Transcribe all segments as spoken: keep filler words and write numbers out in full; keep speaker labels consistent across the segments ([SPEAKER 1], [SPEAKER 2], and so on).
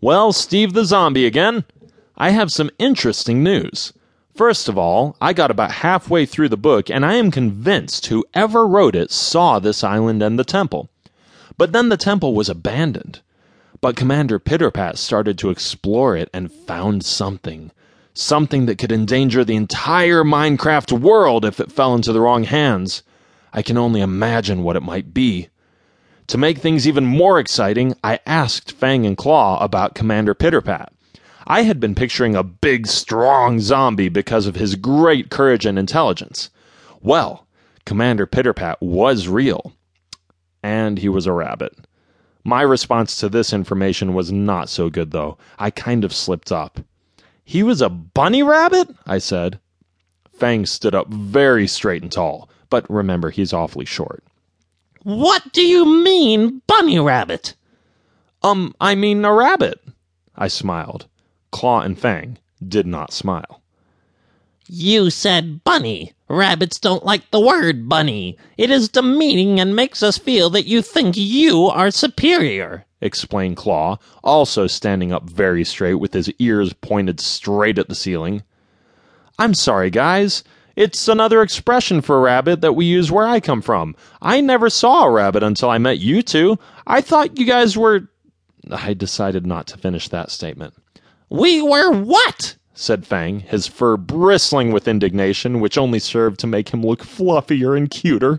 [SPEAKER 1] Well, Steve the Zombie again. I have some interesting news. First of all, I got about halfway through the book, and I am convinced whoever wrote it saw this island and the temple. But then the temple was abandoned. But Commander Pitterpat started to explore it and found something. Something that could endanger the entire Minecraft world if it fell into the wrong hands. I can only imagine what it might be. To make things even more exciting, I asked Fang and Claw about Commander Pitterpat. I had been picturing a big, strong zombie because of his great courage and intelligence. Well, Commander Pitterpat was real. And he was a rabbit. My response to this information was not so good, though. I kind of slipped up. He was a bunny rabbit? I said. Fang stood up very straight and tall, but remember, he's awfully short.
[SPEAKER 2] What do you mean, bunny rabbit?
[SPEAKER 1] Um, I mean a rabbit. I smiled. Claw and Fang did not smile.
[SPEAKER 2] You said bunny. Rabbits don't like the word bunny. It is demeaning and makes us feel that you think you are superior,
[SPEAKER 1] explained Claw, also standing up very straight with his ears pointed straight at the ceiling. I'm sorry, guys. It's another expression for a rabbit that we use where I come from. I never saw a rabbit until I met you two. I thought you guys were... I decided not to finish that statement.
[SPEAKER 2] We were what?
[SPEAKER 1] Said Fang, his fur bristling with indignation, which only served to make him look fluffier and cuter.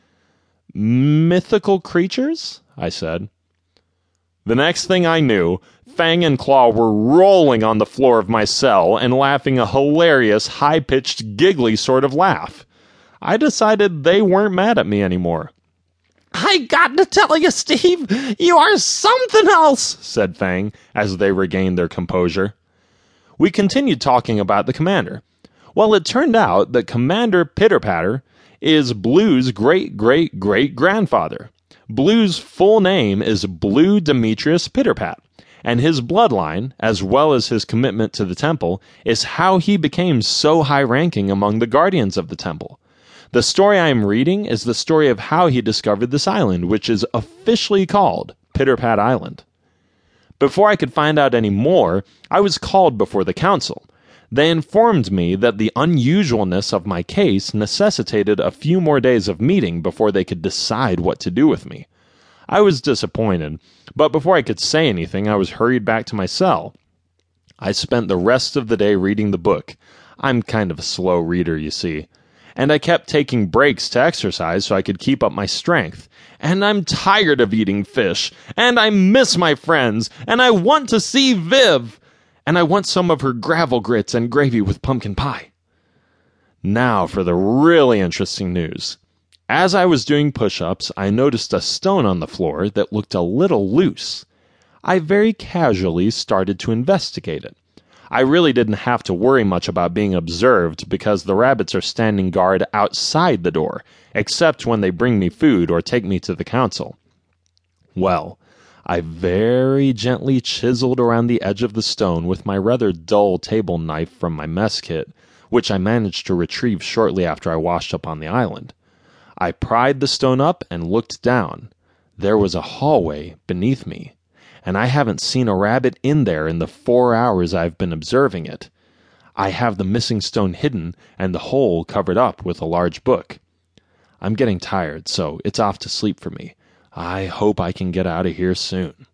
[SPEAKER 1] Mythical creatures? I said. The next thing I knew, Fang and Claw were rolling on the floor of my cell and laughing a hilarious, high-pitched, giggly sort of laugh. I decided they weren't mad at me anymore.
[SPEAKER 2] I got to tell you, Steve, you are something else, said
[SPEAKER 1] Fang, as they regained their composure. We continued talking about the commander. Well, it turned out that Commander Pitterpatter is Blue's great-great-great-grandfather. Blue's full name is Blue Demetrius Pitterpat, and his bloodline, as well as his commitment to the temple, is how he became so high-ranking among the guardians of the temple. The story I am reading is the story of how he discovered this island, which is officially called Pitterpat Island. Before I could find out any more, I was called before the council. They informed me that the unusualness of my case necessitated a few more days of meeting before they could decide what to do with me. I was disappointed, but before I could say anything, I was hurried back to my cell. I spent the rest of the day reading the book. I'm kind of a slow reader, you see. And I kept taking breaks to exercise so I could keep up my strength. And I'm tired of eating fish. And I miss my friends. And I want to see Viv. And I want some of her gravel grits and gravy with pumpkin pie. Now for the really interesting news. As I was doing push-ups, I noticed a stone on the floor that looked a little loose. I very casually started to investigate it. I really didn't have to worry much about being observed because the rabbits are standing guard outside the door, except when they bring me food or take me to the council. Well, I very gently chiseled around the edge of the stone with my rather dull table knife from my mess kit, which I managed to retrieve shortly after I washed up on the island. I pried the stone up and looked down. There was a hallway beneath me, and I haven't seen a rabbit in there in the four hours I've been observing it. I have the missing stone hidden and the hole covered up with a large book. I'm getting tired, so it's off to sleep for me. I hope I can get out of here soon.